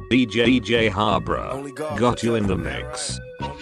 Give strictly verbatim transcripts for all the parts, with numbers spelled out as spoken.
D J D J Harbor got you in the mix.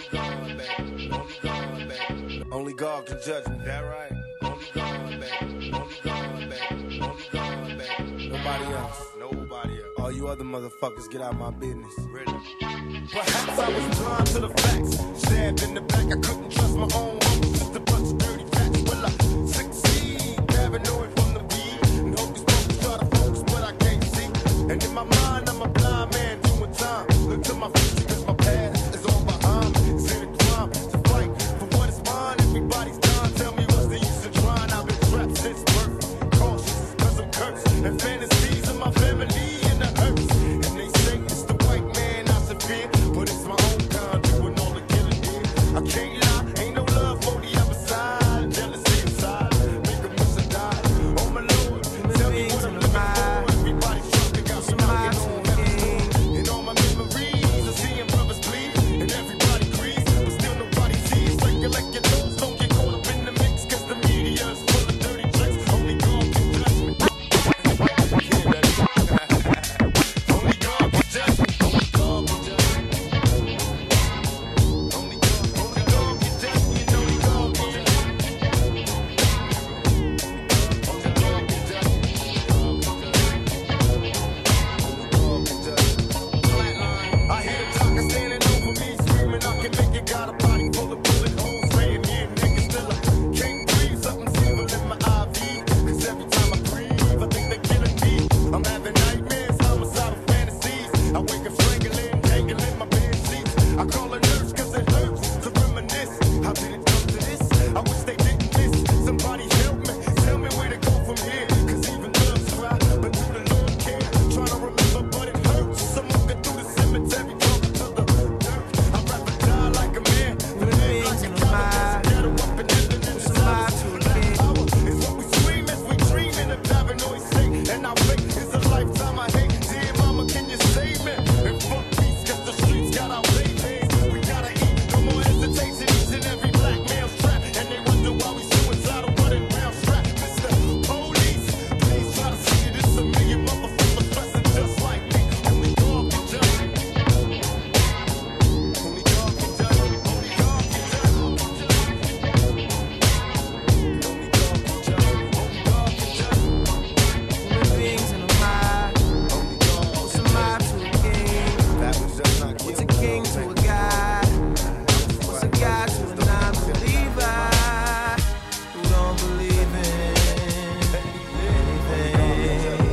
Only God can judge me. That right? Only God, baby. Only God, baby. Only God, baby. Nobody else. Nobody else. All you other motherfuckers get out of my business. Really? Perhaps I was blind to the facts. Stabbed in the back, I couldn't trust my own homies. Just a bunch of dirty facts. Will I succeed? Paranoid from the beat. And hocus pocus try to focus, but I can't see. And in my mind, I'm a blind man doing time. Look to my future, cause my past is all behind me. It's in a crime to fight for what is mine. Everybody's done. Tell me what's the use of trying. I've been trapped since birth. Cautious, cause I'm cursed. And fantasies of my family in the earth. And they say it's the white man I severe. But it's my own kind doing all the killing here. I can't lie, ain't no love for the other side. Jealousy inside, make them miss a die. Oh my Lord, tell me what I'm living for. Everybody's trying got me knocking on heaven. And all my memories of seeing brothers bleed. And everybody agrees, but still nobody sees. Like you like your nose, don't get caught up in the mix. Cause the media is full of dirty tricks. Only God can judge me. Only God can judge me. Only God can judge me. Only God, only God can judge me. And only God can judge me. Only God can judge me. I hear the doctor standing over me, screaming, I can make it. Got a body full of bullet holes, saying, yeah, nigga, still I can't breathe. Something's evil in my I V. Cause every time I breathe, I think they're killing me. I'm having nightmares, homicidal fantasies. I wake up strangling, dangling my bed sheets. I call a nurse cause it hurts to reminisce. How did it come to this? I wish they didn't miss. Somebody help me, tell me where to go from here. Cause even love's cry, but do the Lord care? Trying to remember, but it hurts. I'm walking through the cemetery, talking to the dirt. I'd rather die like a man than live like a coward. Get up in heaven and decide to black power is what we scream as we dream in a paranoid state. And our fate is a lifetime I hate. Dear mama, can you save me? And fuck peace, cause the streets got our babies. We gotta eat, no more hesitation. Each and every black male's trapped. And they wonder why we suicidal, running round strapped. Mister Police, please try to see it. It's a million motherfuckers dressing just like me. Only God can judge me. Only God can judge me. Only God can judge me. Only God can judge me. Only God can judge me. Human beings in a mind. Only God can What's a mind to a king? That was just not What's a king to a god? What's a god to a non-believer who don't believe in anything?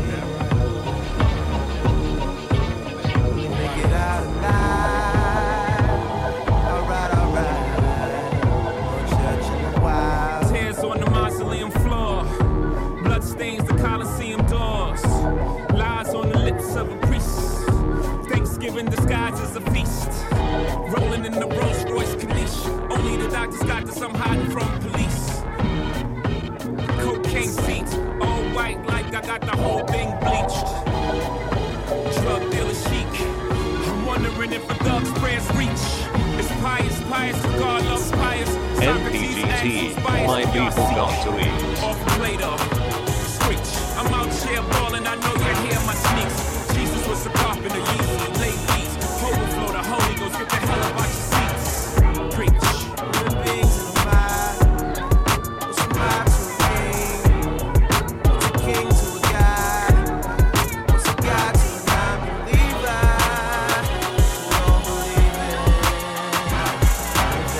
We make it out alive. Alright, alright. No church in the wild. Tears on the mausoleum floor, blood stains the Colosseum doors, lies on the lips of a priest, Thanksgiving disguised as a feast, rolling in the Rolls Royce Corniche, only the doctors got this, I'm hiding from police, cocaine seats, all white like I got the whole thing bleached, drug dealer chic, I'm wondering if a thug's prayers reach, it's pious, pious, God loves pious, N P G T, my people got to eat. off Plato. Screech. I'm out here balling, I know you hear my sneaks. Jesus was a carpenter, usually late beats. Overflow the Holy Ghost, get the hell up out your seats. Preach. Human beings in a mind. What's a mind to a king? What's a king to a god? What's a god to a non-believer who don't believe in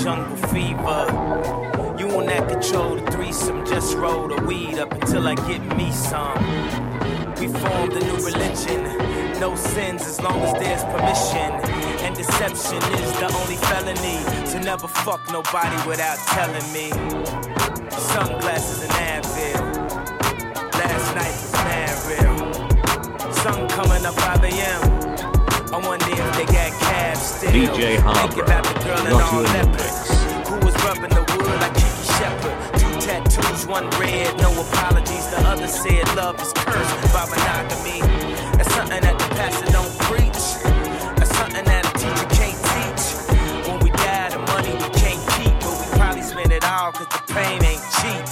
jungle fever. You on that control, the threesome, just roll the weed up until I get me some. We formed a new religion, no sins as long as there's permission. And deception is the only felony, to never fuck nobody without telling me. Sunglasses and Advil, last night was mad real. Sun coming up five a.m. I wonder if they got cabs still. D J Harbor, Think about the girl in all leopards who was rubbing the wood like Kiki Shepard. Two tattoos, one red, no apologies. The other said love is cursed by monogamy. That's something that the pastor don't preach. That's something that a teacher can't teach. When we die, the money we can't keep, but we probably spend it all cause the pain ain't cheap.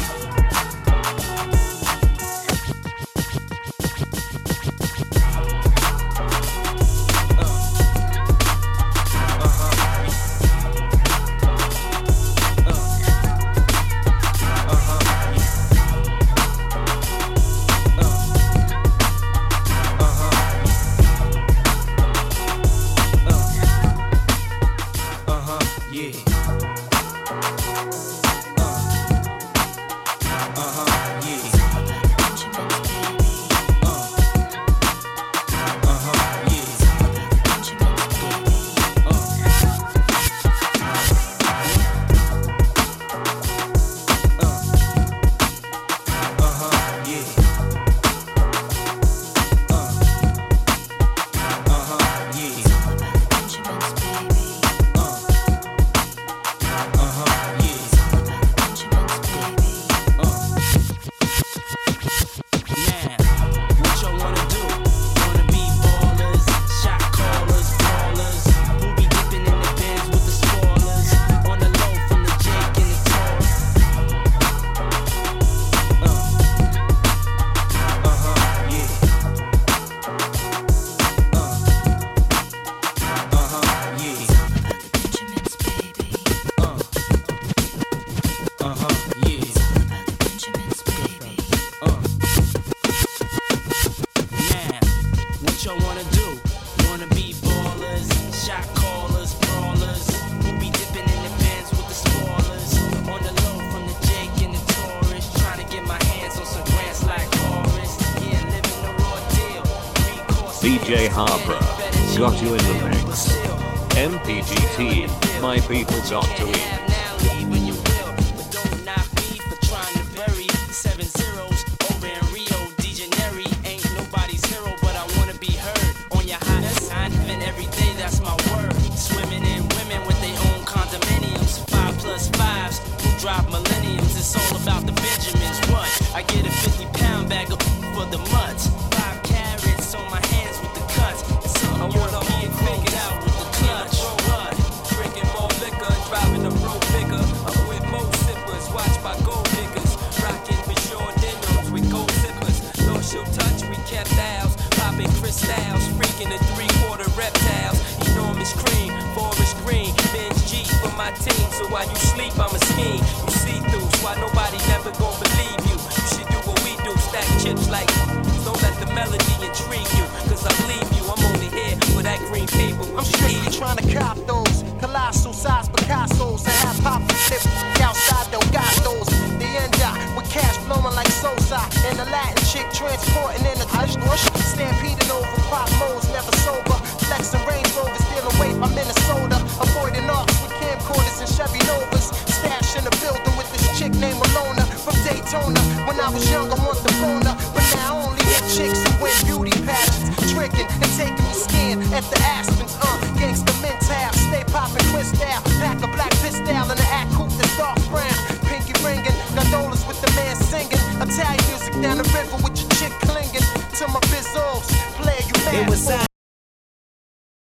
D J Harbor, got you in the mix. M P G T, my people got to eat. When I was young, I want the phone.